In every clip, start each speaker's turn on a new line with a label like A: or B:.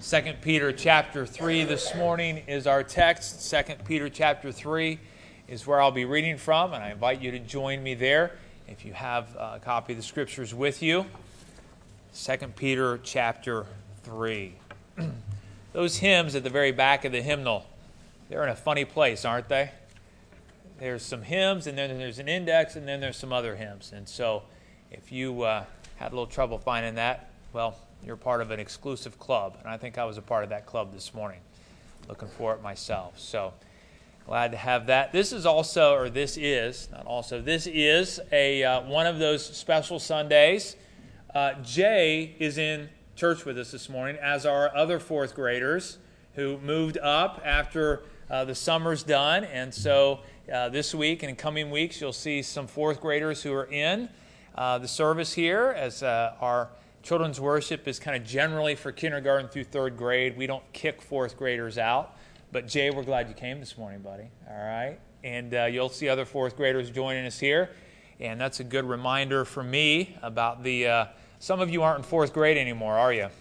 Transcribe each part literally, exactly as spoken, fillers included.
A: Second Peter chapter three this morning is our text. Second Peter chapter three is where I'll be reading from, and I invite you to join me there if you have a copy of the Scriptures with you. Second Peter chapter three. Those hymns at the very back of the hymnal, they're in a funny place, aren't they? There's some hymns, and then there's an index, and then there's some other hymns. And so if you uh, had a little trouble finding that, well, you're part of an exclusive club, and I think I was a part of that club this morning, looking for it myself. So glad to have that. This is also, or this is, not also, this is a uh, one of those special Sundays. Uh, Jay is in church with us this morning, as are other fourth graders who moved up after uh, the summer's done. And so uh, this week and in coming weeks, you'll see some fourth graders who are in uh, the service here, as uh, our children's worship is kind of generally for kindergarten through third grade. We don't kick fourth graders out. But Jay, we're glad you came this morning, buddy. All right. And uh, you'll see other fourth graders joining us here. And that's a good reminder for me about the, uh, some of you aren't in fourth grade anymore, are you?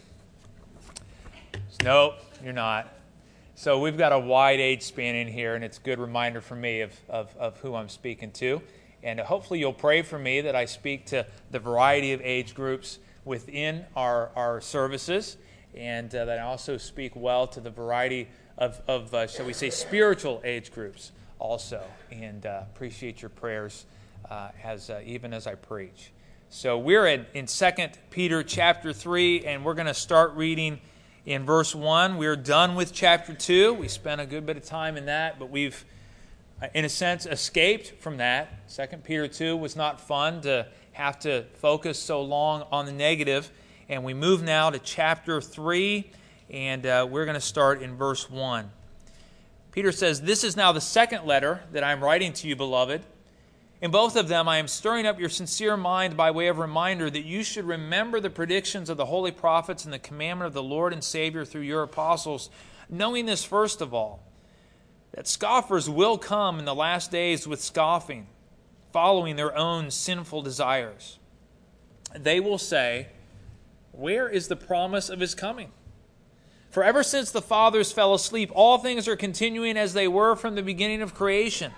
A: Nope, you're not. So we've got a wide age span in here, and it's a good reminder for me of, of, of who I'm speaking to. And hopefully you'll pray for me that I speak to the variety of age groups within our, our services, and uh, that I also speak well to the variety of, of uh, shall we say, spiritual age groups also. And uh, appreciate your prayers uh, as uh, even as I preach. So we're in, in Second Peter chapter three, and we're going to start reading in verse one. We're done with chapter two. We spent a good bit of time in that, but we've, uh, in a sense, escaped from that. Second Peter two was not fun to have to focus so long on the negative. And we move now to chapter three, and uh, we're going to start in verse one. Peter says, "This is now the second letter that I am writing to you, beloved. In both of them I am stirring up your sincere mind by way of reminder that you should remember the predictions of the holy prophets and the commandment of the Lord and Savior through your apostles, knowing this first of all, that scoffers will come in the last days with scoffing, following their own sinful desires. They will say, 'Where is the promise of his coming?' For ever since the fathers fell asleep, all things are continuing as they were from the beginning of creation.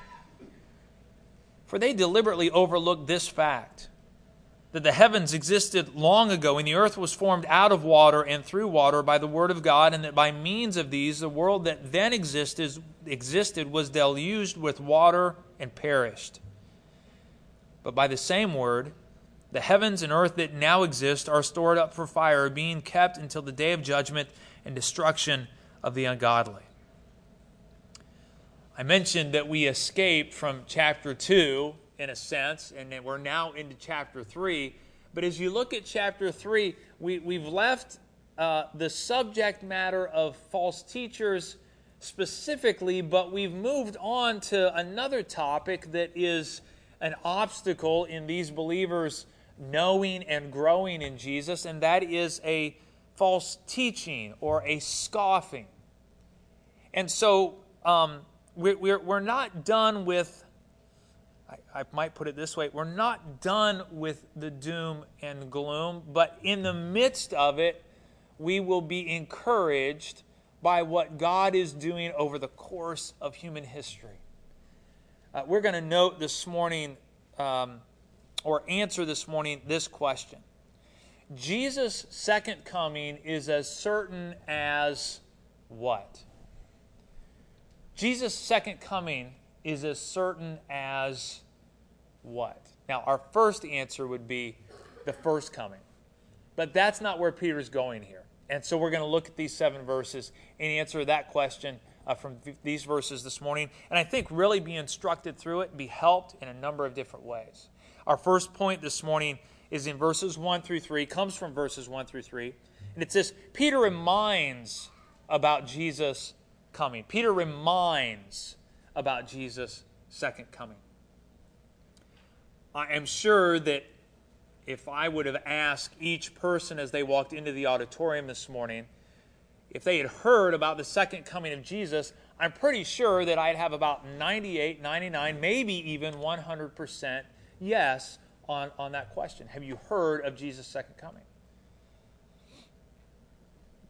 A: For they deliberately overlooked this fact, that the heavens existed long ago, and the earth was formed out of water and through water by the word of God, and that by means of these the world that then existed, existed was deluged with water and perished. But by the same word, the heavens and earth that now exist are stored up for fire, being kept until the day of judgment and destruction of the ungodly." I mentioned that we escaped from chapter two, in a sense, and that we're now into chapter three. But as you look at chapter three, we, we've left uh, the subject matter of false teachers specifically, but we've moved on to another topic that is an obstacle in these believers knowing and growing in Jesus, and that is a false teaching or a scoffing. And so um, we're, we're, we're not done with, I, I might put it this way, we're not done with the doom and gloom, but in the midst of it, we will be encouraged by what God is doing over the course of human history. Uh, we're going to note this morning, um, or answer this morning, this question. Jesus' second coming is as certain as what? Jesus' second coming is as certain as what? Now, our first answer would be the first coming. But that's not where Peter's going here. And so we're going to look at these seven verses and answer that question Uh, from th- these verses this morning, and I think really be instructed through it and be helped in a number of different ways. Our first point this morning is in verses one through three, comes from verses one through three, and it's this: Peter reminds about Jesus' coming. Peter reminds about Jesus' second coming. I am sure that if I would have asked each person as they walked into the auditorium this morning, if they had heard about the second coming of Jesus, I'm pretty sure that I'd have about ninety-eight, ninety-nine, maybe even one hundred percent yes on, on that question. Have you heard of Jesus' second coming?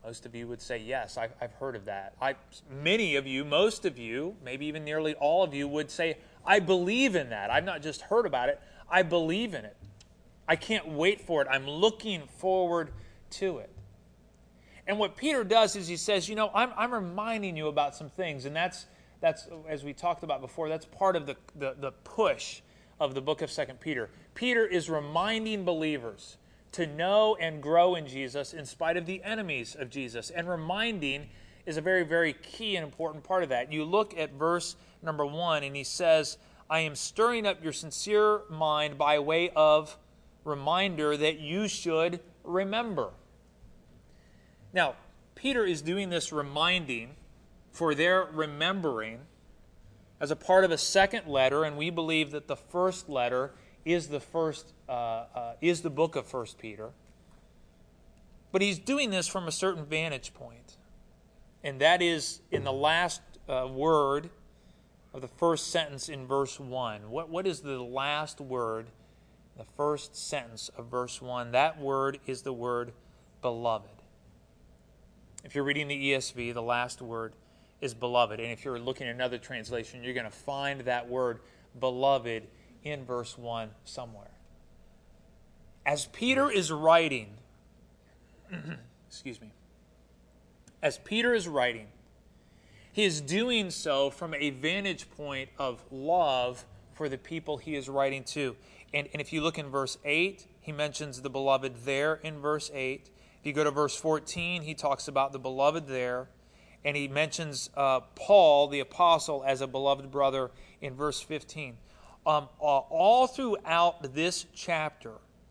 A: Most of you would say, yes, I've, I've heard of that. I, many of you, most of you, maybe even nearly all of you would say, I believe in that. I've not just heard about it, I believe in it. I can't wait for it. I'm looking forward to it. And what Peter does is he says, you know, I'm, I'm reminding you about some things. And that's, that's as we talked about before, that's part of the, the, the push of the book of Second Peter. Peter is reminding believers to know and grow in Jesus in spite of the enemies of Jesus. And reminding is a very, very key and important part of that. You look at verse number one, and he says, I am stirring up your sincere mind by way of reminder that you should remember. Now, Peter is doing this reminding for their remembering as a part of a second letter, and we believe that the first letter is the first uh, uh, is the book of First Peter. But he's doing this from a certain vantage point, and that is in the last uh, word of the first sentence in verse one. What, what is the last word, the first sentence of verse one? That word is the word beloved. If you're reading the E S V, the last word is beloved. And if you're looking at another translation, you're going to find that word beloved in verse one somewhere. As Peter is writing, excuse me, as Peter is writing, he is doing so from a vantage point of love for the people he is writing to. And, and if you look in verse eight, he mentions the beloved there in verse eight. If you go to verse fourteen, he talks about the beloved there. And he mentions uh, Paul, the apostle, as a beloved brother in verse fifteen. Um, all throughout this chapter,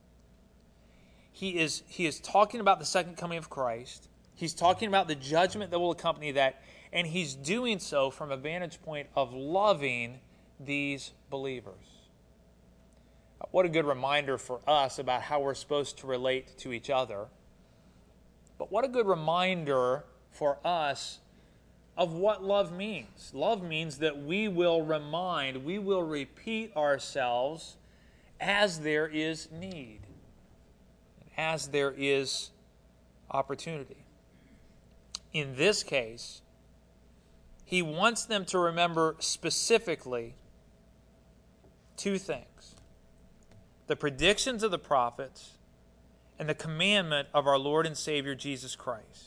A: he is, he is talking about the second coming of Christ. He's talking about the judgment that will accompany that. And he's doing so from a vantage point of loving these believers. What a good reminder for us about how we're supposed to relate to each other. But what a good reminder for us of what love means. Love means that we will remind, we will repeat ourselves as there is need, as there is opportunity. In this case, he wants them to remember specifically two things: the predictions of the prophets and the commandment of our Lord and Savior Jesus Christ.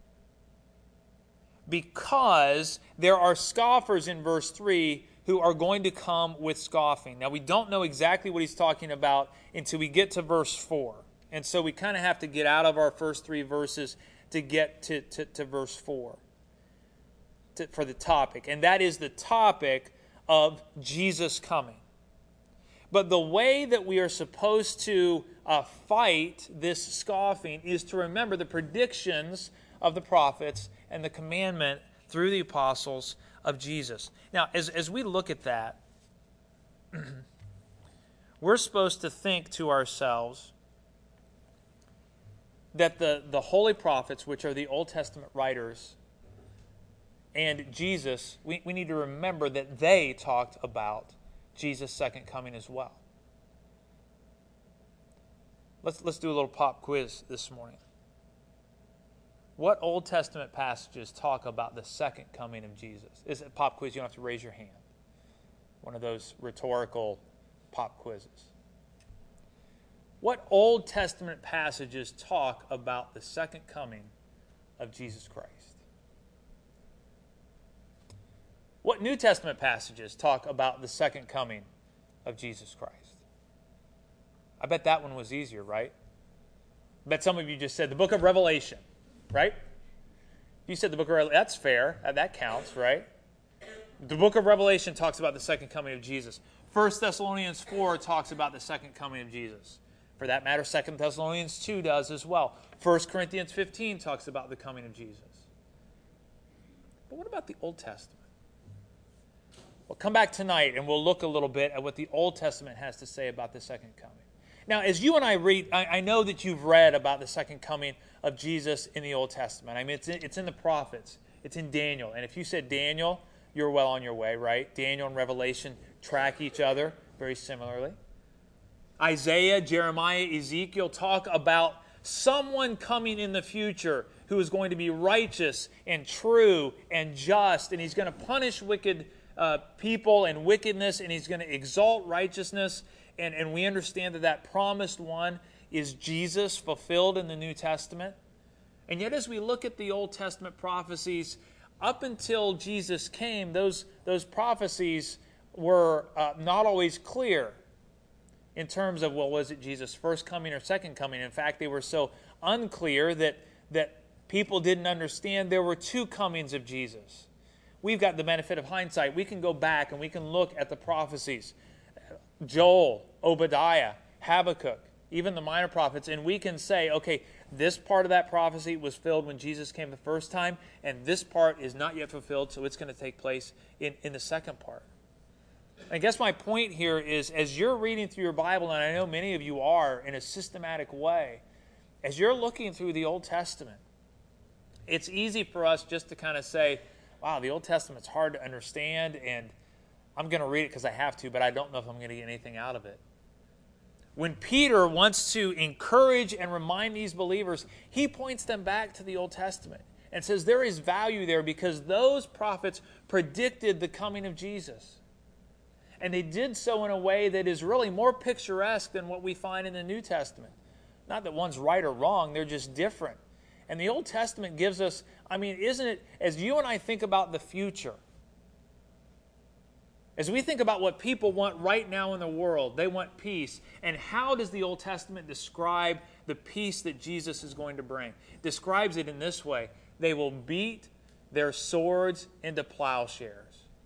A: Because there are scoffers in verse three who are going to come with scoffing. Now, we don't know exactly what he's talking about until we get to verse four. And so we kind of have to get out of our first three verses to get to, to, to verse four to, for the topic. And that is the topic of Jesus coming. But the way that we are supposed to uh, fight this scoffing is to remember the predictions of the prophets and the commandment through the apostles of Jesus. Now, as, as we look at that, we're supposed to think to ourselves that the, the holy prophets, which are the Old Testament writers, and Jesus, we, we need to remember that they talked about Jesus' second coming as well. Let's, let's do a little pop quiz this morning. What Old Testament passages talk about the second coming of Jesus? Is it a pop quiz? You don't have to raise your hand. One of those rhetorical pop quizzes. What Old Testament passages talk about the second coming of Jesus Christ? What New Testament passages talk about the second coming of Jesus Christ? I bet that one was easier, right? I bet some of you just said the book of Revelation. Right? You said the book of Revelation. That's fair. That counts, right? The book of Revelation talks about the second coming of Jesus. First Thessalonians four talks about the second coming of Jesus. For that matter, Second Thessalonians two does as well. First Corinthians fifteen talks about the coming of Jesus. But what about the Old Testament? We'll come back tonight and we'll look a little bit at what the Old Testament has to say about the second coming. Now, as you and I read, I, I know that you've read about the second coming of Jesus in the Old Testament. I mean, it's in, it's in the prophets. It's in Daniel. And if you said Daniel, you're well on your way, right? Daniel and Revelation track each other very similarly. Isaiah, Jeremiah, Ezekiel talk about someone coming in the future who is going to be righteous and true and just, and he's going to punish wicked uh, people and wickedness, and he's going to exalt righteousness. And, and we understand that that promised one is Jesus fulfilled in the New Testament. And yet as we look at the Old Testament prophecies, up until Jesus came, those, those prophecies were uh, not always clear in terms of, well, was it Jesus' first coming or second coming? In fact, they were so unclear that, that people didn't understand there were two comings of Jesus. We've got the benefit of hindsight. We can go back and we can look at the prophecies. Joel, Obadiah, Habakkuk, even the minor prophets, and we can say, okay, this part of that prophecy was filled when Jesus came the first time, and this part is not yet fulfilled, so it's going to take place in, in the second part. I guess my point here is, as you're reading through your Bible, and I know many of you are in a systematic way, as you're looking through the Old Testament, it's easy for us just to kind of say, wow, the Old Testament's hard to understand, and I'm going to read it because I have to, but I don't know if I'm going to get anything out of it. When Peter wants to encourage and remind these believers, he points them back to the Old Testament and says there is value there because those prophets predicted the coming of Jesus. And they did so in a way that is really more picturesque than what we find in the New Testament. Not that one's right or wrong, they're just different. And the Old Testament gives us, I mean, isn't it, as you and I think about the future, as we think about what people want right now in the world, they want peace. And how does the Old Testament describe the peace that Jesus is going to bring? It describes it in this way. They will beat their swords into plowshares.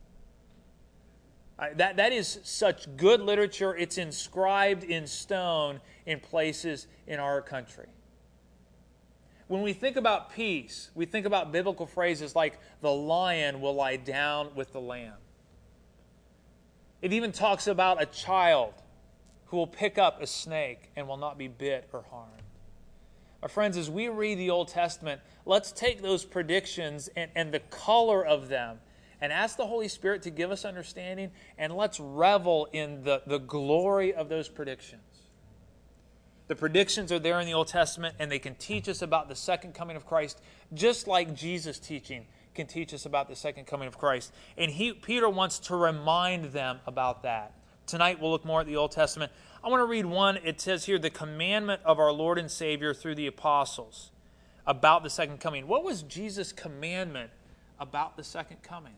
A: Uh, that, that is such good literature. It's inscribed in stone in places in our country. When we think about peace, we think about biblical phrases like, the lion will lie down with the lamb. It even talks about a child who will pick up a snake and will not be bit or harmed. My friends, as we read the Old Testament, let's take those predictions and, and the color of them and ask the Holy Spirit to give us understanding, and let's revel in the, the glory of those predictions. The predictions are there in the Old Testament, and they can teach us about the second coming of Christ, just like Jesus' teaching can teach us about the second coming of Christ. And he, Peter wants to remind them about that. Tonight we'll look more at the Old Testament. I want to read one. It says here, the commandment of our Lord and Savior through the apostles about the second coming. What was Jesus' commandment about the second coming?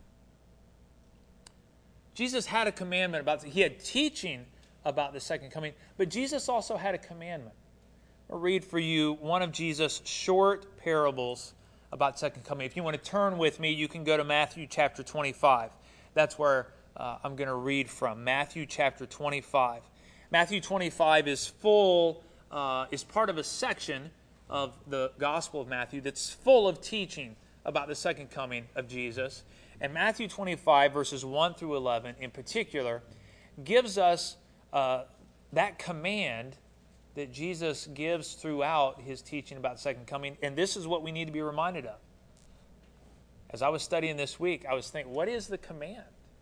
A: Jesus had a commandment about, he had teaching about the second coming, but Jesus also had a commandment. I'll read for you one of Jesus' short parables about second coming. If you want to turn with me, you can go to Matthew chapter twenty-five. That's where uh, I'm going to read from. Matthew chapter twenty-five. Matthew twenty-five is full, uh, is part of a section of the Gospel of Matthew that's full of teaching about the second coming of Jesus. And Matthew twenty-five, verses one through eleven in particular, gives us uh, that command that Jesus gives throughout his teaching about the second coming. And this is what we need to be reminded of. As I was studying this week, I was thinking, what is the command?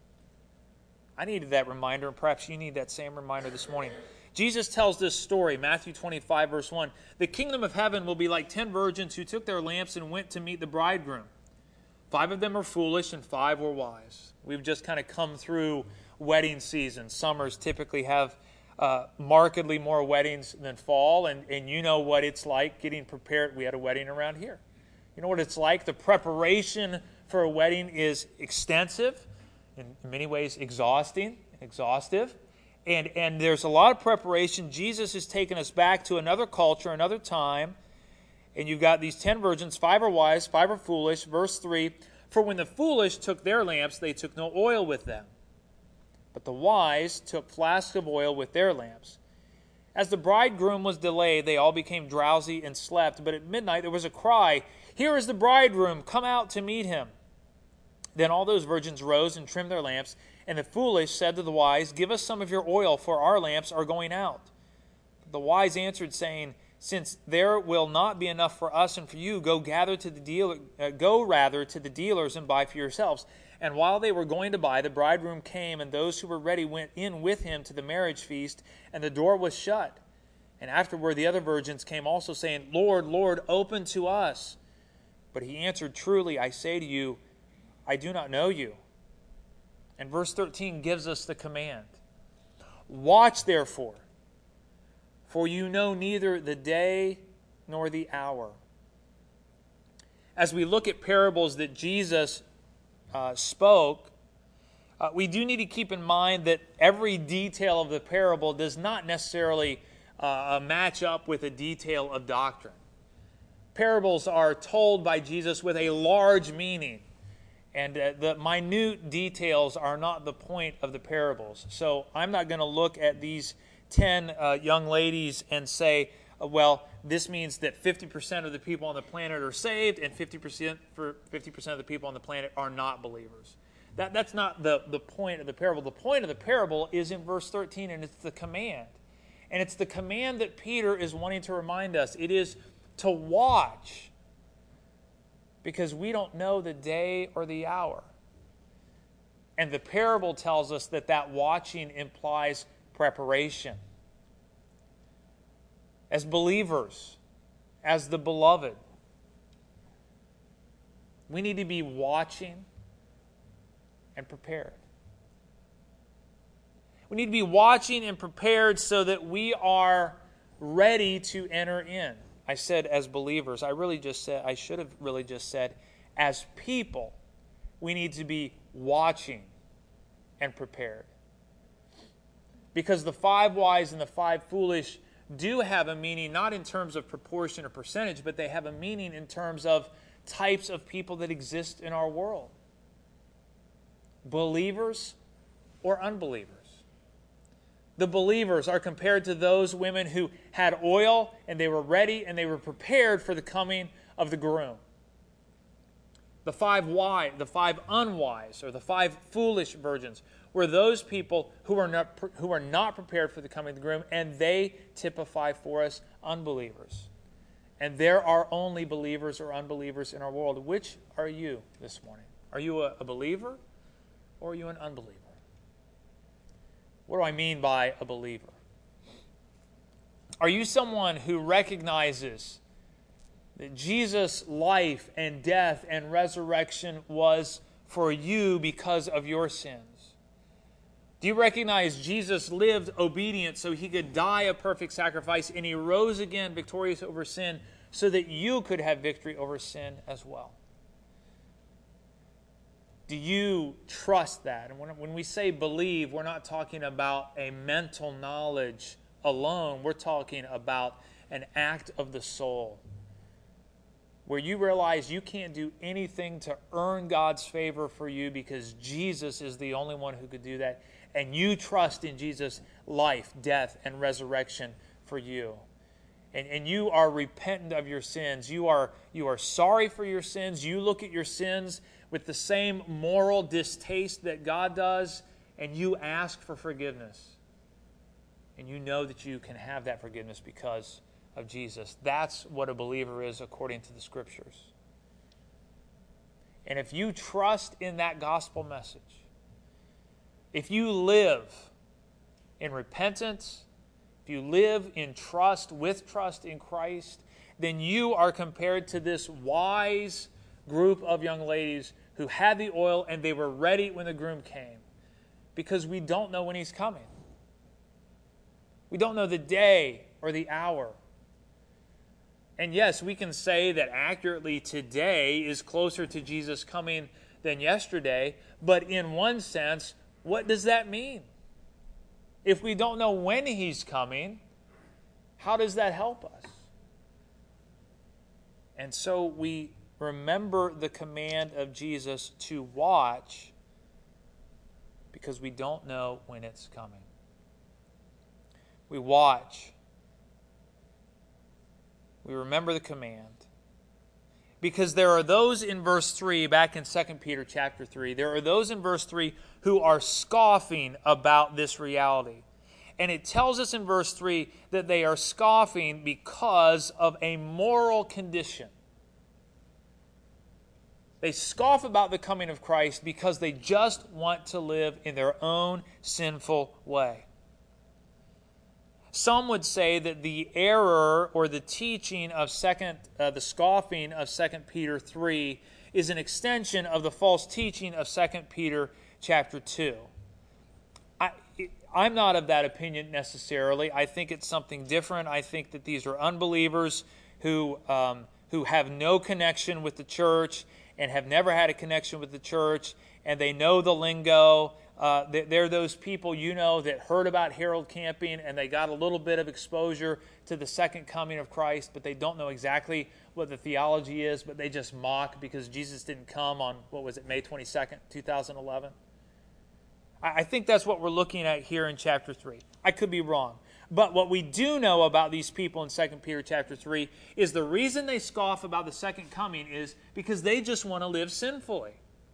A: I needed that reminder, and perhaps you need that same reminder this morning. Jesus tells this story, Matthew twenty-five, verse one. The kingdom of heaven will be like ten virgins who took their lamps and went to meet the bridegroom. Five of them were foolish and five were wise. We've just kind of come through wedding season. Summers typically have uh, markedly more weddings than fall, and, and you know what it's like getting prepared. We had a wedding around here. You know what it's like? The preparation for a wedding is extensive, in many ways exhausting, exhaustive. And, and there's a lot of preparation. Jesus has taken us back to another culture, another time. And you've got these ten virgins, five are wise, five are foolish. Verse three, for when the foolish took their lamps, they took no oil with them. But the wise took flasks of oil with their lamps. As the bridegroom was delayed, they all became drowsy and slept. But at midnight there was a cry, here is the bridegroom, come out to meet him. Then all those virgins rose and trimmed their lamps. And the foolish said to the wise, give us some of your oil, for our lamps are going out. But the wise answered, saying, since there will not be enough for us and for you, go gather to the dealer, uh, go rather to the dealers and buy for yourselves. And while they were going to buy, the bridegroom came, and those who were ready went in with him to the marriage feast, and the door was shut. And afterward the other virgins came also, saying, Lord, Lord, open to us. But he answered, truly, I say to you, I do not know you. And verse thirteen gives us the command. Watch therefore, for you know neither the day nor the hour. As we look at parables that Jesus uh, spoke, uh, we do need to keep in mind that every detail of the parable does not necessarily uh, match up with a detail of doctrine. Parables are told by Jesus with a large meaning, and uh, the minute details are not the point of the parables. So I'm not going to look at these ten uh, young ladies and say, uh, well, this means that fifty percent of the people on the planet are saved and fifty percent for fifty percent of the people on the planet are not believers. That, that's not the, the point of the parable. The point of the parable is in verse thirteen, and it's the command. And it's the command that Peter is wanting to remind us. It is to watch, because we don't know the day or the hour. And the parable tells us that that watching implies preparation. As believers, as the beloved, we need to be watching and prepared. We need to be watching and prepared so that we are ready to enter in. I said as believers. I really just said, I should have really just said, as people, we need to be watching and prepared. Because the five wise and the five foolish do have a meaning, not in terms of proportion or percentage, but they have a meaning in terms of types of people that exist in our world. Believers or unbelievers. The believers are compared to those women who had oil and they were ready and they were prepared for the coming of the groom. The five wise, the five unwise, or the five foolish virgins were those people who are not who are not prepared for the coming of the groom, and they typify for us unbelievers. And there are only believers or unbelievers in our world. Which are you this morning? Are you a, a believer or are you an unbeliever? What do I mean by a believer? Are you someone who recognizes that Jesus' life and death and resurrection was for you because of your sins? Do you recognize Jesus lived obedient so he could die a perfect sacrifice, and he rose again victorious over sin so that you could have victory over sin as well? Do you trust that? And when, when we say believe, we're not talking about a mental knowledge alone. We're talking about an act of the soul, where you realize you can't do anything to earn God's favor for you because Jesus is the only one who could do that. And you trust in Jesus' life, death, and resurrection for you. And, and you are repentant of your sins. You are, you are sorry for your sins. You look at your sins with the same moral distaste that God does, and you ask for forgiveness. And you know that you can have that forgiveness because of Jesus. That's what a believer is according to the Scriptures. And if you trust in that gospel message, if you live in repentance, if you live in trust, with trust in Christ, then you are compared to this wise group of young ladies who had the oil and they were ready when the groom came, because we don't know when he's coming. We don't know the day or the hour. And yes, we can say that accurately today is closer to Jesus coming than yesterday, but in one sense, what does that mean? If we don't know when he's coming, how does that help us? And so we remember the command of Jesus to watch because we don't know when it's coming. We watch. We remember the command. Because there are those in verse three, back in Second Peter chapter three, there are those in verse three who are scoffing about this reality. And it tells us in verse three that they are scoffing because of a moral condition. They scoff about the coming of Christ because they just want to live in their own sinful way. Some would say that the error or the teaching of second, uh, the scoffing of Second Peter three is an extension of the false teaching of Second Peter chapter two. I, I'm not of that opinion necessarily. I think it's something different. I think that these are unbelievers who um, who have no connection with the church and have never had a connection with the church, and they know the lingo. Uh, they're those people, you know, that heard about Herald Camping and they got a little bit of exposure to the second coming of Christ, but they don't know exactly what the theology is, but they just mock because Jesus didn't come on, what was it, May twenty-second, two thousand eleven? I think that's what we're looking at here in chapter three. I could be wrong. But what we do know about these people in Second Peter chapter three is the reason they scoff about the second coming is because they just want to live sinfully.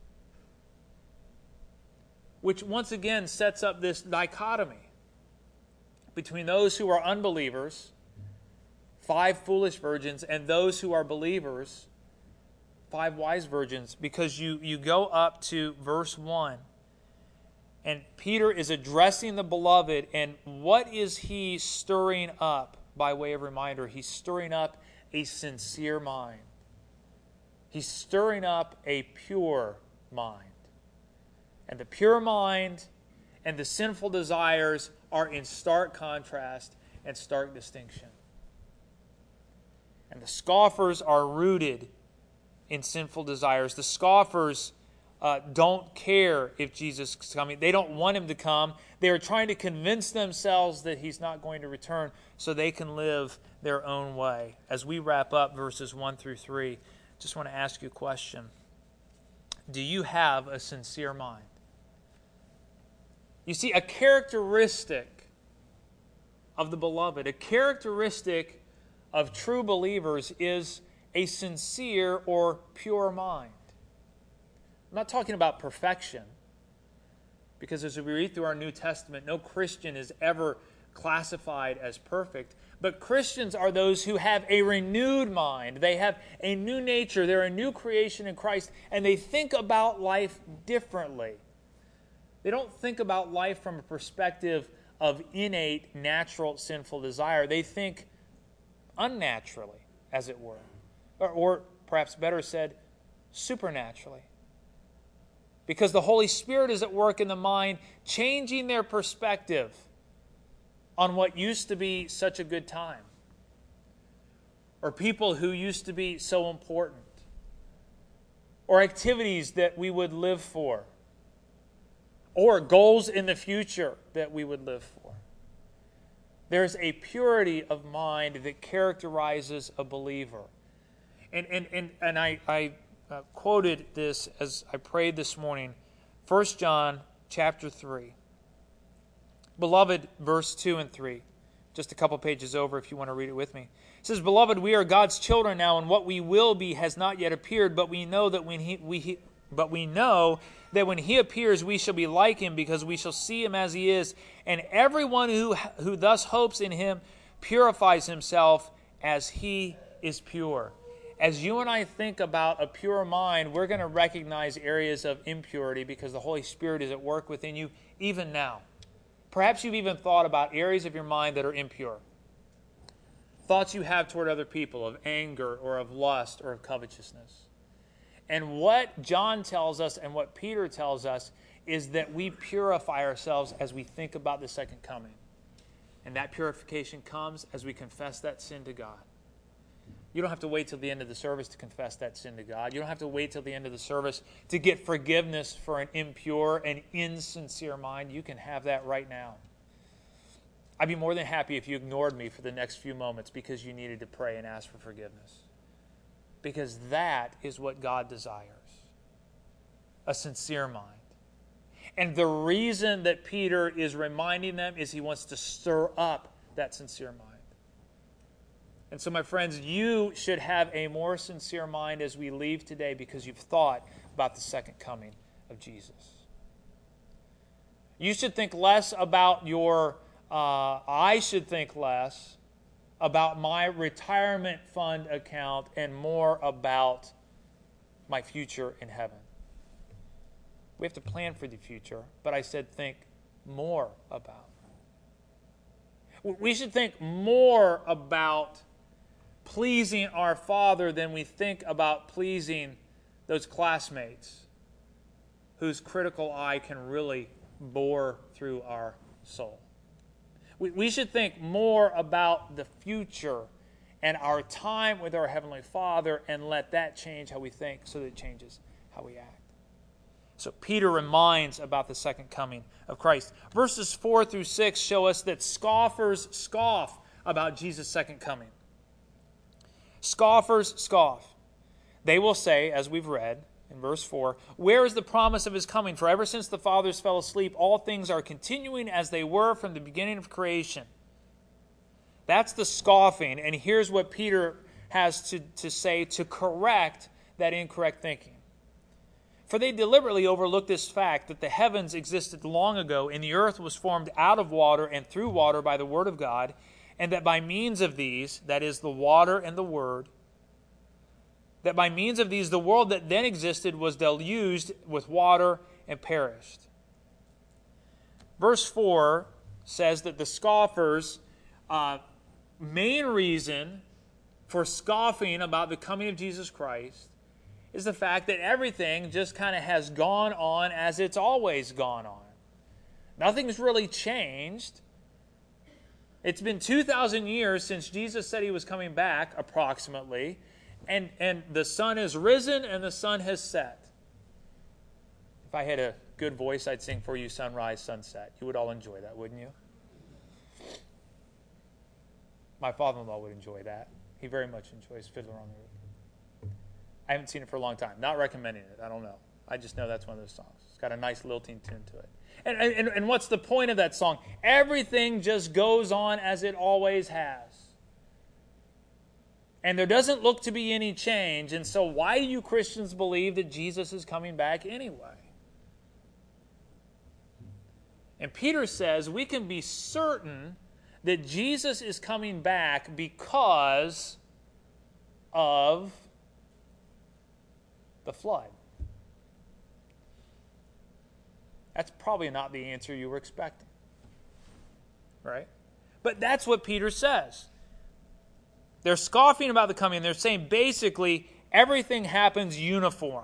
A: Which once again sets up this dichotomy between those who are unbelievers, five foolish virgins, and those who are believers, five wise virgins. Because you, you go up to verse one, and Peter is addressing the beloved, and what is he stirring up by way of reminder? He's stirring up a sincere mind. He's stirring up a pure mind. And the pure mind and the sinful desires are in stark contrast and stark distinction. And the scoffers are rooted in sinful desires. The scoffers uh, don't care if Jesus is coming. They don't want him to come. They are trying to convince themselves that he's not going to return so they can live their own way. As we wrap up verses one through three, just want to ask you a question. Do you have a sincere mind? You see, a characteristic of the beloved, a characteristic of true believers is a sincere or pure mind. I'm not talking about perfection, because as we read through our New Testament, no Christian is ever classified as perfect. But Christians are those who have a renewed mind. They have a new nature. They're a new creation in Christ, and they think about life differently. They don't think about life from a perspective of innate, natural, sinful desire. They think unnaturally, as it were. Or, or perhaps better said, supernaturally. Because the Holy Spirit is at work in the mind, changing their perspective on what used to be such a good time. Or people who used to be so important. Or activities that we would live for. Or goals in the future that we would live for. There's a purity of mind that characterizes a believer. And, and, and, and I, I uh, quoted this as I prayed this morning, First John chapter three. Beloved, verse two and three. Just a couple pages over if you want to read it with me. It says, Beloved, we are God's children now, and what we will be has not yet appeared, but we know that when he, we, he, but we know that when he appears, we shall be like him, because we shall see him as he is. And everyone who, who thus hopes in him purifies himself as he is pure. As you and I think about a pure mind, we're going to recognize areas of impurity because the Holy Spirit is at work within you even now. Perhaps you've even thought about areas of your mind that are impure. Thoughts you have toward other people of anger or of lust or of covetousness. And what John tells us and what Peter tells us is that we purify ourselves as we think about the second coming. And that purification comes as we confess that sin to God. You don't have to wait till the end of the service to confess that sin to God. You don't have to wait till the end of the service to get forgiveness for an impure and insincere mind. You can have that right now. I'd be more than happy if you ignored me for the next few moments because you needed to pray and ask for forgiveness. Because that is what God desires. A sincere mind. And the reason that Peter is reminding them is he wants to stir up that sincere mind. And so, my friends, you should have a more sincere mind as we leave today because you've thought about the second coming of Jesus. You should think less about your, uh, I should think less about my retirement fund account and more about my future in heaven. We have to plan for the future, but I said think more about. We should think more about pleasing our Father than we think about pleasing those classmates whose critical eye can really bore through our soul. We, we should think more about the future and our time with our Heavenly Father and let that change how we think so that it changes how we act. So Peter reminds about the second coming of Christ. Verses four through six show us that scoffers scoff about Jesus' second coming. Scoffers scoff. They will say, as we've read in verse four, "Where is the promise of his coming? For ever since the fathers fell asleep, all things are continuing as they were from the beginning of creation." That's the scoffing, and here's what Peter has to, to say to correct that incorrect thinking. For they deliberately overlook this fact that the heavens existed long ago, and the earth was formed out of water and through water by the word of God, and that by means of these, that is, the water and the word, that by means of these the world that then existed was deluged with water and perished. Verse four says that the scoffers' uh, main reason for scoffing about the coming of Jesus Christ is the fact that everything just kind of has gone on as it's always gone on. Nothing's really changed. It's been two thousand years since Jesus said he was coming back, approximately, and, and the sun has risen and the sun has set. If I had a good voice, I'd sing for you sunrise, sunset. You would all enjoy that, wouldn't you? My father-in-law would enjoy that. He very much enjoys Fiddler on the Roof. I haven't seen it for a long time. Not recommending it. I don't know. I just know that's one of those songs. It's got a nice lilting tune to it. And, and, and what's the point of that song? Everything just goes on as it always has. And there doesn't look to be any change. And so why do you Christians believe that Jesus is coming back anyway? And Peter says we can be certain that Jesus is coming back because of the flood. That's probably not the answer you were expecting. Right? But that's what Peter says. They're scoffing about the coming. They're saying basically everything happens uniform.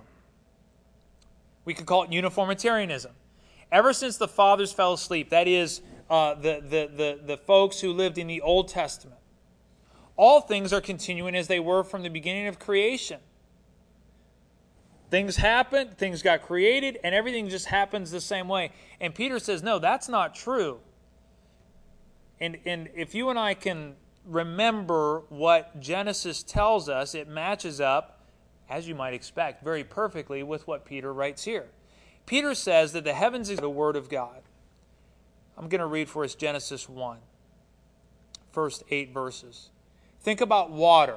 A: We could call it uniformitarianism. Ever since the fathers fell asleep, that is, uh, the, the, the, the folks who lived in the Old Testament, all things are continuing as they were from the beginning of creation. Things happened, things got created, and everything just happens the same way. And Peter says, no, that's not true. And, and if you and I can remember what Genesis tells us, it matches up, as you might expect, very perfectly with what Peter writes here. Peter says that the heavens is the Word of God. I'm going to read for us Genesis one, first eight verses. Think about water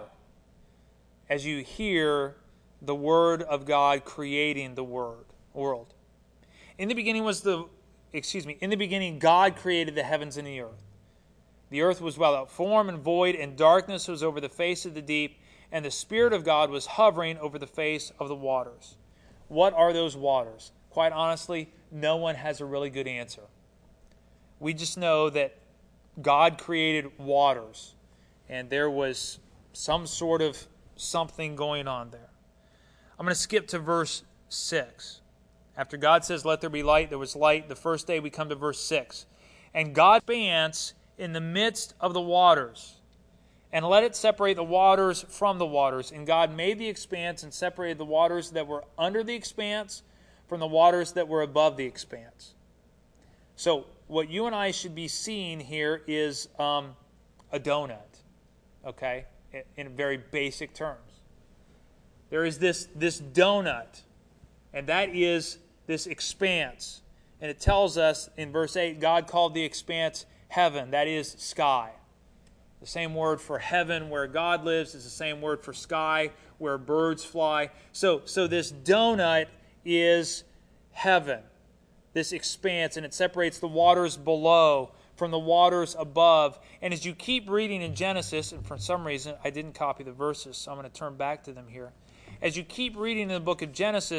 A: as you hear the Word of God creating the word, world. In the beginning was the, excuse me, in the beginning God created the heavens and the earth. The earth was without form and void, and darkness was over the face of the deep, and the Spirit of God was hovering over the face of the waters. What are those waters? Quite honestly, no one has a really good answer. We just know that God created waters, and there was some sort of something going on there. I'm going to skip to verse six. After God says, let there be light, there was light. The first day we come to verse six. And God expanse in the midst of the waters, and let it separate the waters from the waters. And God made the expanse and separated the waters that were under the expanse from the waters that were above the expanse. So what you and I should be seeing here is um, a donut, okay, in, in very basic terms. There is this, this donut, and that is this expanse. And it tells us in verse eight, God called the expanse heaven, that is sky. The same word for heaven where God lives is the same word for sky where birds fly. So, so this donut is heaven, this expanse, and it separates the waters below from the waters above. And as you keep reading in Genesis, and for some reason I didn't copy the verses, so I'm going to turn back to them here. As you keep reading in the book of Genesis,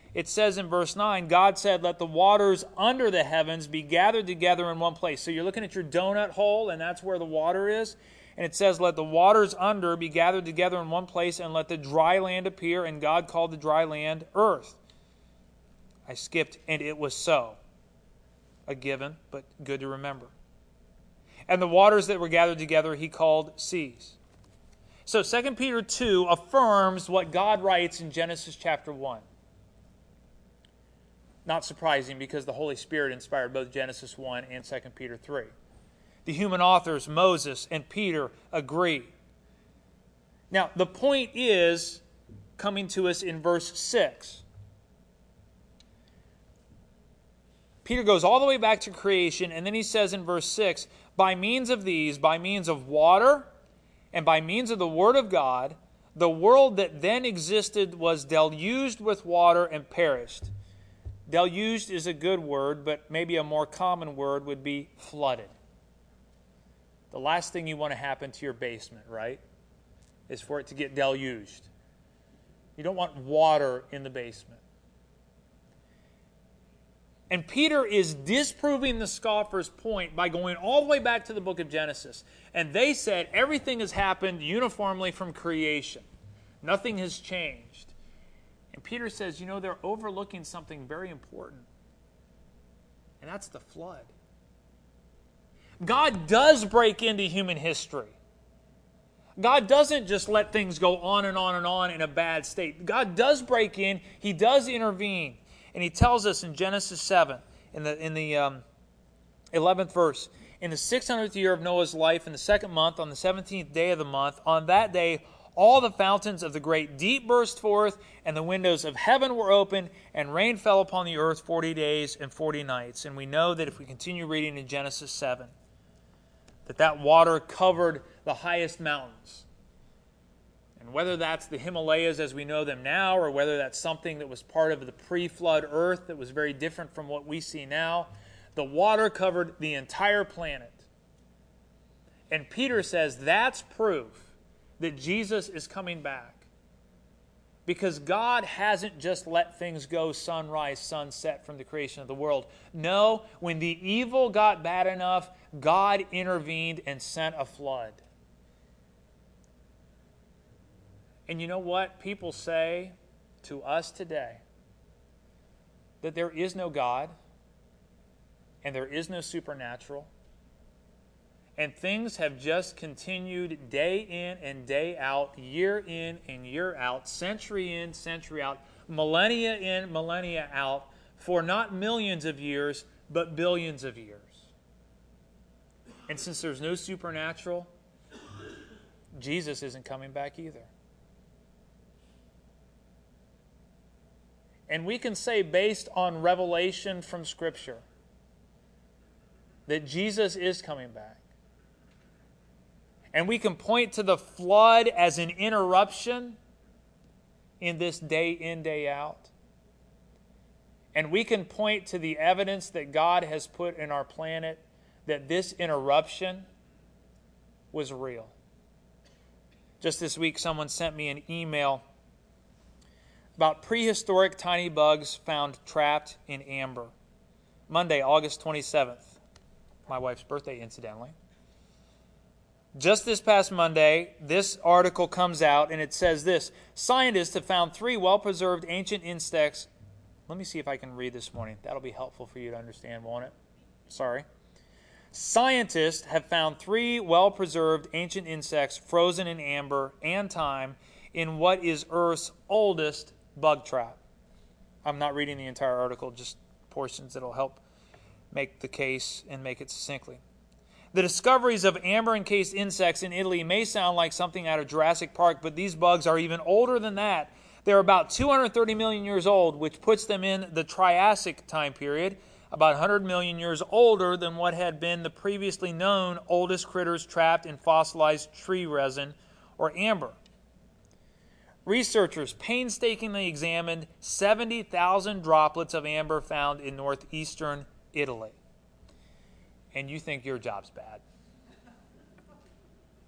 A: it says in verse nine, God said, let the waters under the heavens be gathered together in one place. So you're looking at your donut hole, and that's where the water is. And it says, let the waters under be gathered together in one place, and let the dry land appear. And God called the dry land earth. I skipped, and it was so. A given, but good to remember. And the waters that were gathered together he called seas. So Second Peter two affirms what God writes in Genesis chapter one. Not surprising, because the Holy Spirit inspired both Genesis one and Second Peter three. The human authors, Moses and Peter, agree. Now, the point is coming to us in verse six. Peter goes all the way back to creation, and then he says in verse six, by means of these, by means of water, and by means of the word of God, the world that then existed was deluged with water and perished. Deluged is a good word, but maybe a more common word would be flooded. The last thing you want to happen to your basement, right, is for it to get deluged. You don't want water in the basement. And Peter is disproving the scoffers' point by going all the way back to the book of Genesis. And they said everything has happened uniformly from creation. Nothing has changed. And Peter says, you know, they're overlooking something very important. And that's the flood. God does break into human history. God doesn't just let things go on and on and on in a bad state. God does break in. He does intervene. And he tells us in Genesis seven, in the, in the um, eleventh verse, in the six hundredth year of Noah's life, in the second month, on the seventeenth day of the month, on that day, all the fountains of the great deep burst forth, and the windows of heaven were opened, and rain fell upon the earth forty days and forty nights. And we know that if we continue reading in Genesis seven, that that water covered the highest mountains. And whether that's the Himalayas as we know them now, or whether that's something that was part of the pre-flood earth that was very different from what we see now, the water covered the entire planet. And Peter says that's proof that Jesus is coming back. Because God hasn't just let things go sunrise, sunset from the creation of the world. No, when the evil got bad enough, God intervened and sent a flood. And you know what? People say to us today that there is no God and there is no supernatural. And things have just continued day in and day out, year in and year out, century in, century out, millennia in, millennia out, for not millions of years, but billions of years. And since there's no supernatural, Jesus isn't coming back either. And we can say, based on revelation from Scripture, that Jesus is coming back. And we can point to the flood as an interruption in this day in, day out. And we can point to the evidence that God has put in our planet that this interruption was real. Just this week, someone sent me an email about prehistoric tiny bugs found trapped in amber. Monday, August twenty-seventh. My wife's birthday, incidentally. Just this past Monday, this article comes out, and it says this: scientists have found three well-preserved ancient insects. Let me see if I can read this morning. That'll be helpful for you to understand, won't it? Sorry. Scientists have found three well-preserved ancient insects frozen in amber and thyme in what is Earth's oldest bug trap. I'm not reading the entire article, just portions that will help make the case and make it succinctly. The discoveries of amber-encased insects in Italy may sound like something out of Jurassic Park, but these bugs are even older than that. They're about two hundred thirty million years old, which puts them in the Triassic time period, about one hundred million years older than what had been the previously known oldest critters trapped in fossilized tree resin or amber. Researchers painstakingly examined seventy thousand droplets of amber found in northeastern Italy. And you think your job's bad.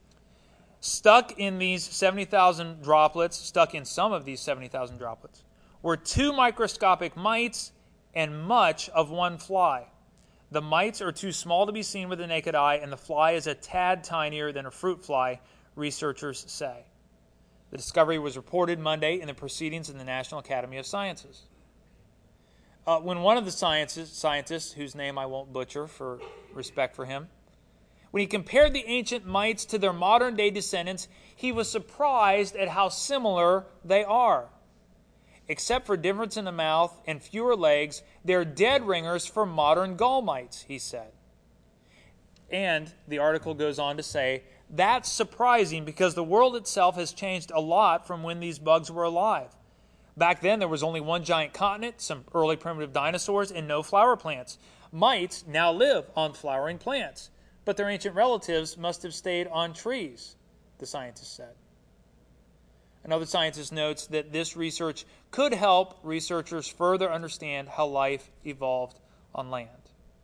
A: Stuck in these seventy thousand droplets, stuck in some of these seventy thousand droplets, were two microscopic mites and much of one fly. The mites are too small to be seen with the naked eye, and the fly is a tad tinier than a fruit fly, researchers say. The discovery was reported Monday in the Proceedings in the National Academy of Sciences. Uh, when one of the sciences, scientists, whose name I won't butcher for respect for him, when he compared the ancient mites to their modern-day descendants, he was surprised at how similar they are. Except for difference in the mouth and fewer legs, they're dead ringers for modern gull mites, he said. And the article goes on to say, that's surprising because the world itself has changed a lot from when these bugs were alive. Back then, there was only one giant continent, some early primitive dinosaurs, and no flower plants. Mites now live on flowering plants, but their ancient relatives must have stayed on trees, the scientist said. Another scientist notes that this research could help researchers further understand how life evolved on land.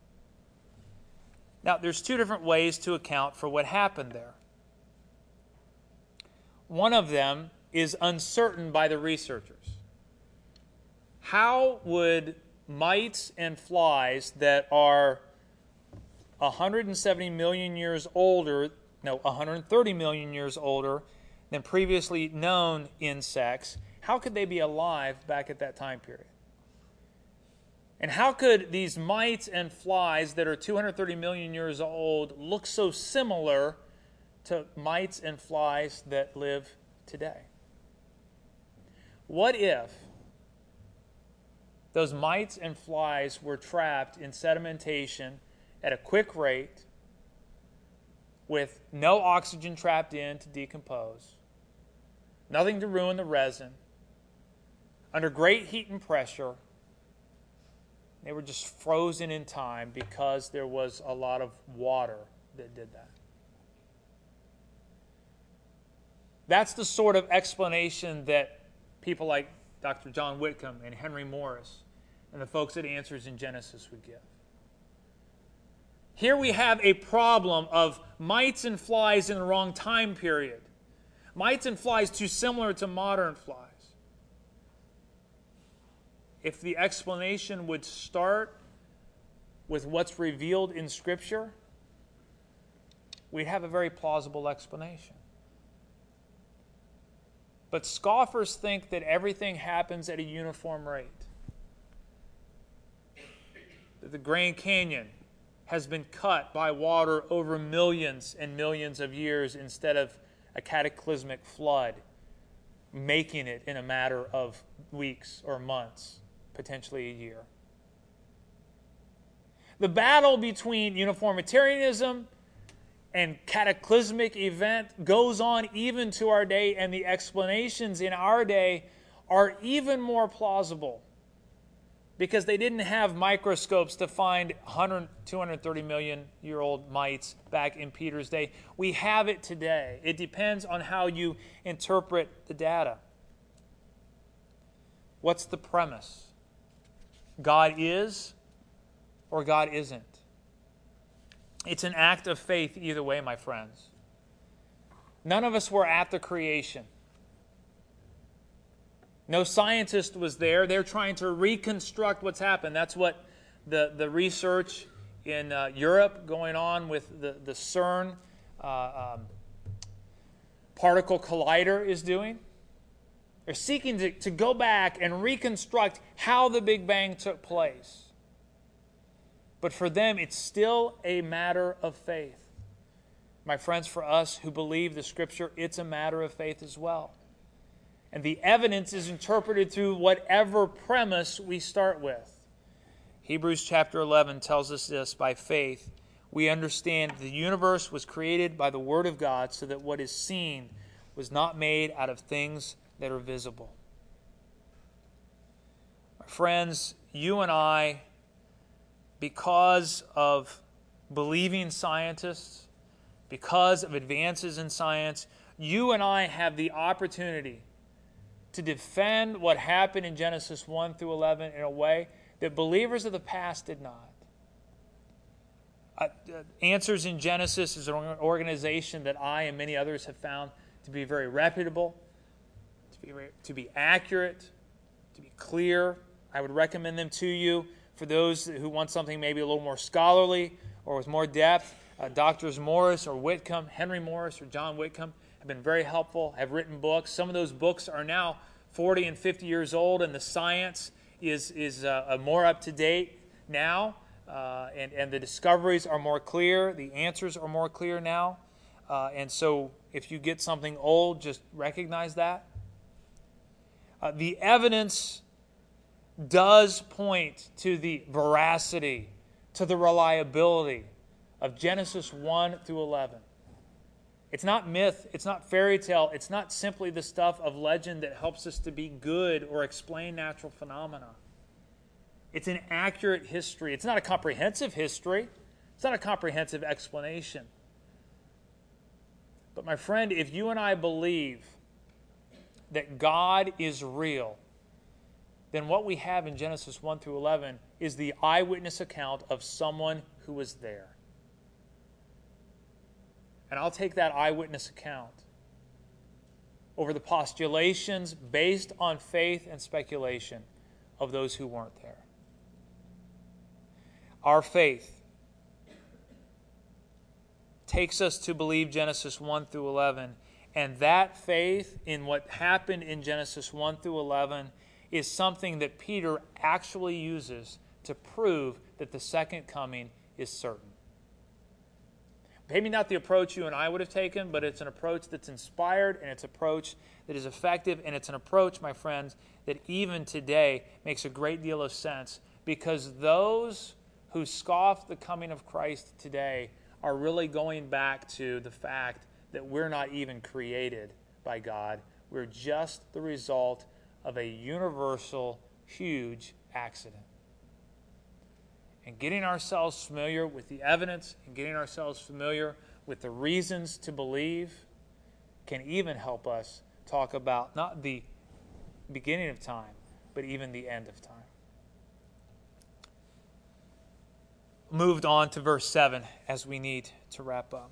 A: Now, there's two different ways to account for what happened there. One of them is uncertain by the researchers. How would mites and flies that are one hundred seventy million years older, no, one hundred thirty million years older than previously known insects, how could they be alive back at that time period? And how could these mites and flies that are two hundred thirty million years old look so similar to mites and flies that live today? What if those mites and flies were trapped in sedimentation at a quick rate with no oxygen trapped in to decompose, nothing to ruin the resin, under great heat and pressure? They were just frozen in time because there was a lot of water that did that. That's the sort of explanation that people like Doctor John Whitcomb and Henry Morris and the folks at Answers in Genesis would give. Here we have a problem of mites and flies in the wrong time period. Mites and flies too similar to modern flies. If the explanation would start with what's revealed in Scripture, we'd have a very plausible explanation. But scoffers think that everything happens at a uniform rate. That the Grand Canyon has been cut by water over millions and millions of years instead of a cataclysmic flood, making it in a matter of weeks or months, potentially a year. The battle between uniformitarianism and cataclysmic event goes on even to our day, and the explanations in our day are even more plausible because they didn't have microscopes to find one hundred, two hundred thirty million year old mites back in Peter's day. We have it today. It depends on how you interpret the data. What's the premise? God is or God isn't? It's an act of faith either way, my friends. None of us were at the creation. No scientist was there. They're trying to reconstruct what's happened. That's what the, the research in uh, Europe going on with the, the CERN uh, um, particle collider is doing. They're seeking to, to go back and reconstruct how the Big Bang took place. But for them, it's still a matter of faith. My friends, for us who believe the Scripture, it's a matter of faith as well. And the evidence is interpreted through whatever premise we start with. Hebrews chapter eleven tells us this: by faith, we understand the universe was created by the Word of God, so that what is seen was not made out of things that are visible. My friends, you and I, because of believing scientists, because of advances in science, you and I have the opportunity to defend what happened in Genesis one through eleven in a way that believers of the past did not. Uh, Answers in Genesis is an organization that I and many others have found to be very reputable, to be, to be accurate, to be clear. I would recommend them to you. For those who want something maybe a little more scholarly or with more depth, uh, Doctors Morris or Whitcomb, Henry Morris or John Whitcomb have been very helpful, have written books. Some of those books are now forty and fifty years old, and the science is, is uh, more up to date now, uh, and, and the discoveries are more clear, the answers are more clear now. Uh, and so if you get something old, just recognize that. Uh, the evidence does point to the veracity, to the reliability of Genesis one through eleven. It's not myth, it's not fairy tale, it's not simply the stuff of legend that helps us to be good or explain natural phenomena. It's an accurate history. It's not a comprehensive history. It's not a comprehensive explanation. But my friend, if you and I believe that God is real, then what we have in Genesis one through eleven is the eyewitness account of someone who was there. And I'll take that eyewitness account over the postulations based on faith and speculation of those who weren't there. Our faith takes us to believe Genesis one through eleven, and that faith in what happened in Genesis one through eleven is something that Peter actually uses to prove that the second coming is certain. Maybe not the approach you and I would have taken, but it's an approach that's inspired, and it's an approach that is effective, and it's an approach, my friends, that even today makes a great deal of sense, because those who scoff the coming of Christ today are really going back to the fact that we're not even created by God. We're just the result of a universal, huge accident. And getting ourselves familiar with the evidence and getting ourselves familiar with the reasons to believe can even help us talk about not the beginning of time, but even the end of time. Moved on to verse seven as we need to wrap up.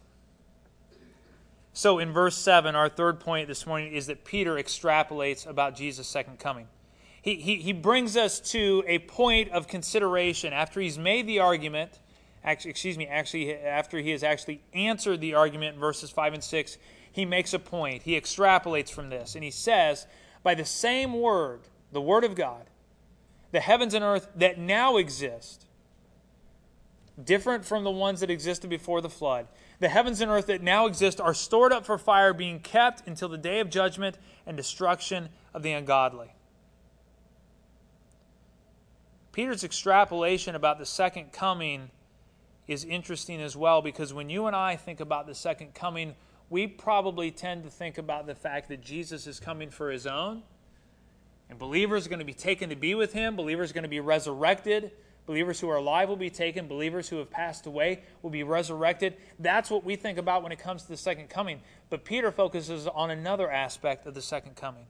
A: So in verse seven, our third point this morning is that Peter extrapolates about Jesus' second coming. He, he, he brings us to a point of consideration after he's made the argument, actually, excuse me, actually after he has actually answered the argument in verses five and six, he makes a point. He extrapolates from this, and he says, by the same word, the word of God, the heavens and earth that now exist, different from the ones that existed before the flood, the heavens and earth that now exist are stored up for fire, being kept until the day of judgment and destruction of the ungodly. Peter's extrapolation about the second coming is interesting as well, because when you and I think about the second coming, we probably tend to think about the fact that Jesus is coming for his own, and believers are going to be taken to be with him, believers are going to be resurrected, believers who are alive will be taken, believers who have passed away will be resurrected. That's what we think about when it comes to the second coming. But Peter focuses on another aspect of the second coming,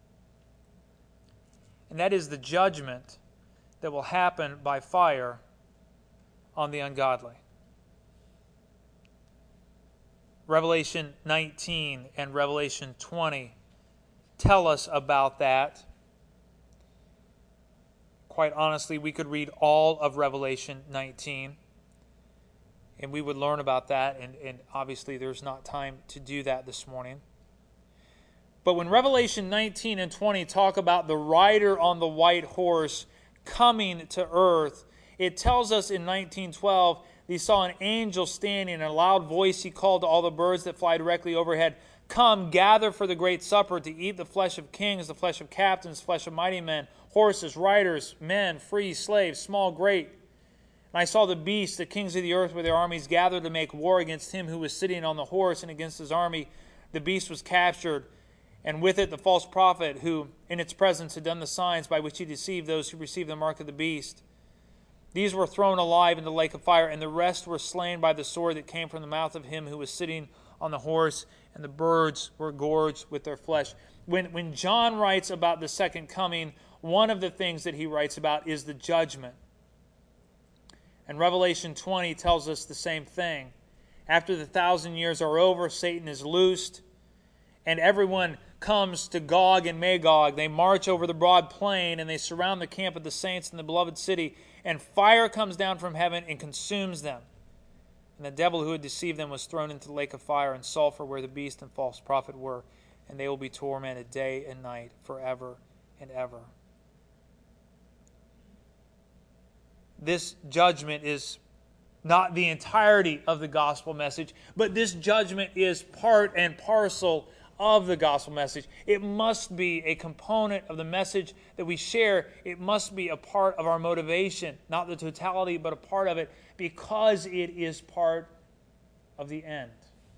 A: and that is the judgment that will happen by fire on the ungodly. Revelation nineteen and Revelation twenty tell us about that. Quite honestly, we could read all of Revelation nineteen, and we would learn about that, and, and obviously there's not time to do that this morning. But when Revelation nineteen and twenty talk about the rider on the white horse coming to earth, it tells us in nineteen twelve, he saw an angel standing, in a loud voice he called to all the birds that fly directly overhead, "Come, gather for the great supper, to eat the flesh of kings, the flesh of captains, the flesh of mighty men, horses, riders, men, free, slaves, small, great. And I saw the beasts, the kings of the earth with their armies, gathered to make war against him who was sitting on the horse and against his army. The beast was captured, and with it the false prophet, who in its presence had done the signs by which he deceived those who received the mark of the beast. These were thrown alive in the lake of fire, and the rest were slain by the sword that came from the mouth of him who was sitting on the horse, and the birds were gorged with their flesh." When, when John writes about the second coming, one of the things that he writes about is the judgment. And Revelation twenty tells us the same thing. After the thousand years are over, Satan is loosed, and everyone comes to Gog and Magog. They march over the broad plain and they surround the camp of the saints in the beloved city. And fire comes down from heaven and consumes them. And the devil who had deceived them was thrown into the lake of fire and sulfur where the beast and false prophet were. And they will be tormented day and night forever and ever. This judgment is not the entirety of the gospel message, but this judgment is part and parcel of the gospel message. It must be a component of the message that we share. It must be a part of our motivation, not the totality, but a part of it, because it is part of the end.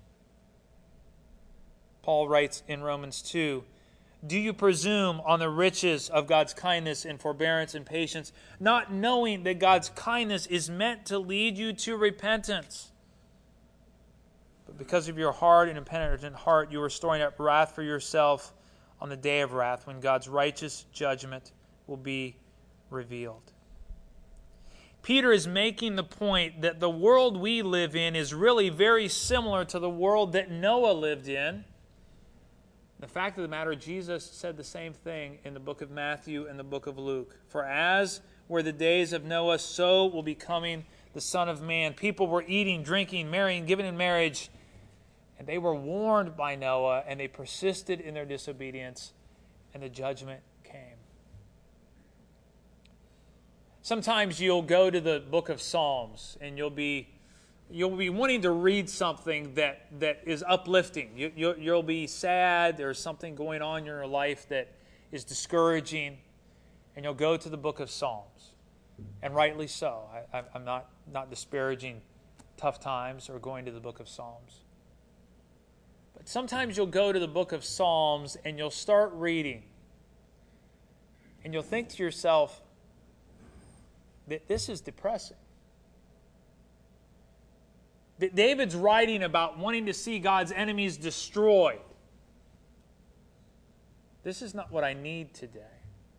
A: Paul writes in Romans two, "Do you presume on the riches of God's kindness and forbearance and patience, not knowing that God's kindness is meant to lead you to repentance? But because of your hard and impenitent heart, you are storing up wrath for yourself on the day of wrath, when God's righteous judgment will be revealed." Peter is making the point that the world we live in is really very similar to the world that Noah lived in. The fact of the matter, Jesus said the same thing in the book of Matthew and the book of Luke. For as were the days of Noah, so will be coming the Son of Man. People were eating, drinking, marrying, giving in marriage, and they were warned by Noah, and they persisted in their disobedience, and the judgment came. Sometimes you'll go to the book of Psalms, and you'll be You'll be wanting to read something that, that is uplifting. You, you, you'll be sad. There's something going on in your life that is discouraging. And you'll go to the book of Psalms. And rightly so. I, I'm not, not disparaging tough times or going to the book of Psalms. But sometimes you'll go to the book of Psalms and you'll start reading. And you'll think to yourself that this is depressing. David's writing about wanting to see God's enemies destroyed. This is not what I need today.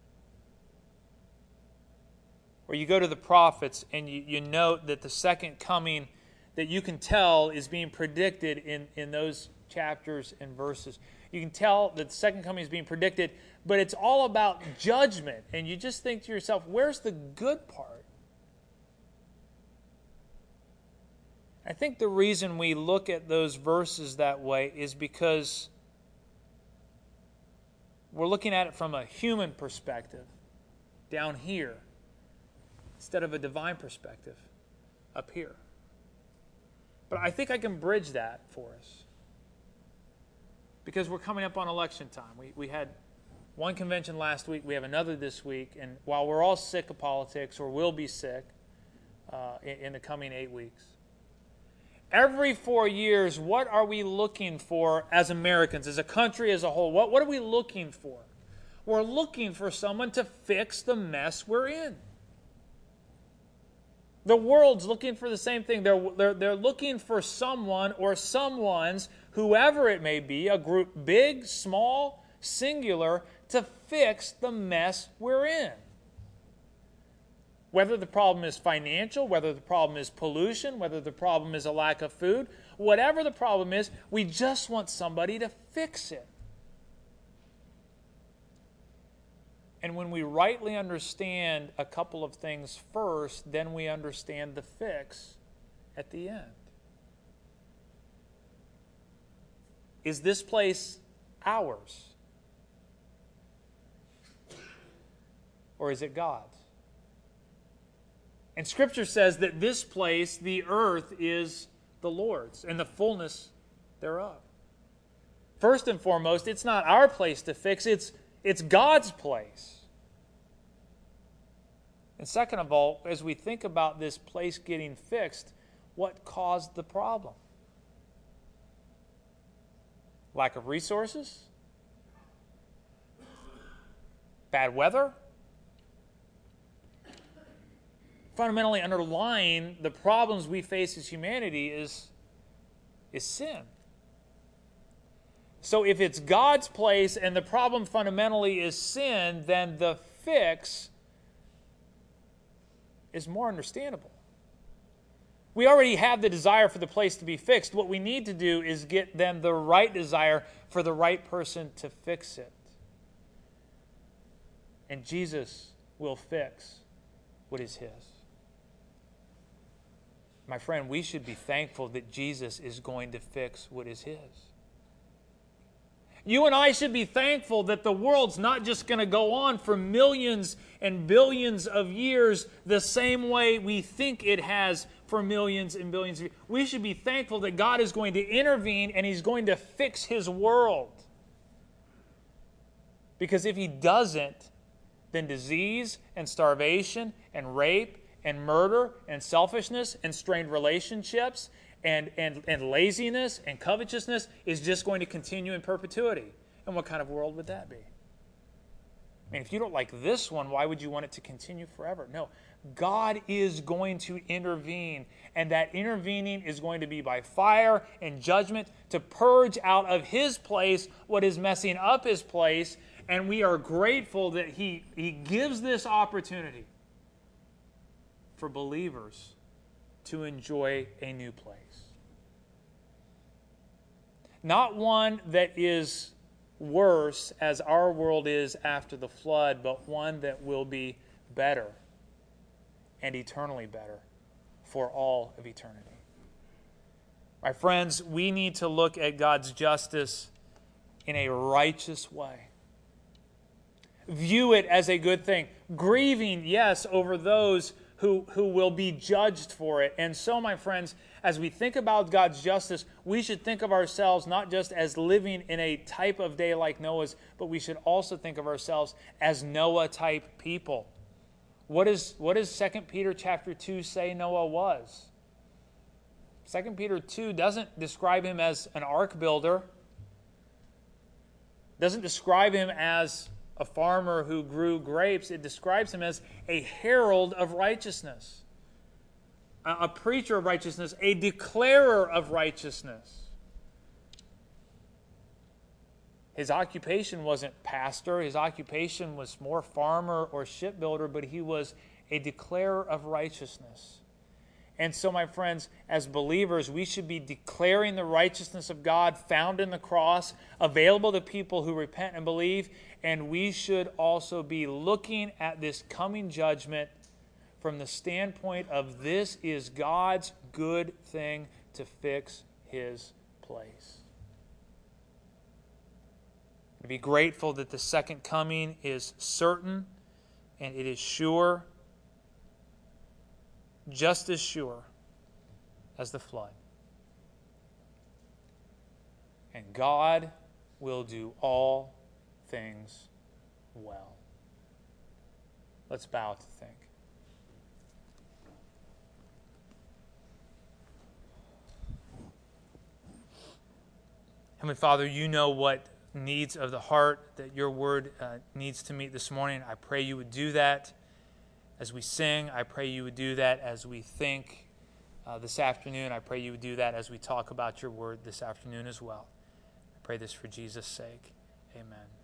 A: Or you go to the prophets and you, you note that the second coming that you can tell is being predicted in, in those chapters and verses. You can tell that the second coming is being predicted, but it's all about judgment. And you just think to yourself, where's the good part? I think the reason we look at those verses that way is because we're looking at it from a human perspective down here instead of a divine perspective up here. But I think I can bridge that for us because we're coming up on election time. We, we had one convention last week. We have another this week. And while we're all sick of politics, or will be sick uh, in, in the coming eight weeks, every four years, what are we looking for as Americans, as a country as a whole? What, what are we looking for? We're looking for someone to fix the mess we're in. The world's looking for the same thing. They're, they're, they're looking for someone or someones, whoever it may be, a group, big, small, singular, to fix the mess we're in. Whether the problem is financial, whether the problem is pollution, whether the problem is a lack of food, whatever the problem is, we just want somebody to fix it. And when we rightly understand a couple of things first, then we understand the fix at the end. Is this place ours? Or is it God's? And Scripture says that this place, the earth, is the Lord's and the fullness thereof. First and foremost, it's not our place to fix, it's, it's God's place. And second of all, as we think about this place getting fixed, what caused the problem? Lack of resources? Bad weather? Fundamentally underlying the problems we face as humanity is, is sin. So if it's God's place and the problem fundamentally is sin, then the fix is more understandable. We already have the desire for the place to be fixed. What we need to do is get them the right desire for the right person to fix it. And Jesus will fix what is His. My friend, we should be thankful that Jesus is going to fix what is His. You and I should be thankful that the world's not just going to go on for millions and billions of years the same way we think it has for millions and billions of years. We should be thankful that God is going to intervene and He's going to fix His world. Because if He doesn't, then disease and starvation and rape and murder and selfishness and strained relationships and, and, and laziness and covetousness is just going to continue in perpetuity. And what kind of world would that be? I mean, if you don't like this one, why would you want it to continue forever? No, God is going to intervene, and that intervening is going to be by fire and judgment to purge out of His place what is messing up His place, and we are grateful that He, he gives this opportunity for believers to enjoy a new place. Not one that is worse as our world is after the flood, but one that will be better and eternally better for all of eternity. My friends, we need to look at God's justice in a righteous way. View it as a good thing. Grieving, yes, over those who, who will be judged for it. And so, my friends, as we think about God's justice, we should think of ourselves not just as living in a type of day like Noah's, but we should also think of ourselves as Noah-type people. What, is, what does Second Peter chapter two say Noah was? Second Peter two doesn't describe him as an ark builder. Doesn't describe him as a farmer who grew grapes. It describes him as a herald of righteousness, a preacher of righteousness, a declarer of righteousness. His occupation wasn't pastor. His occupation was more farmer or shipbuilder, but he was a declarer of righteousness. And so, my friends, as believers, we should be declaring the righteousness of God found in the cross, available to people who repent and believe, and we should also be looking at this coming judgment from the standpoint of this is God's good thing to fix His place. To be grateful that the second coming is certain and it is sure, just as sure as the flood. And God will do all things well. Let's bow to think. Heavenly Father, you know what needs of the heart that your word uh, needs to meet this morning. I pray you would do that as we sing. I pray you would do that as we think uh, this afternoon. I pray you would do that as we talk about your word this afternoon as well. I pray this for Jesus' sake. Amen.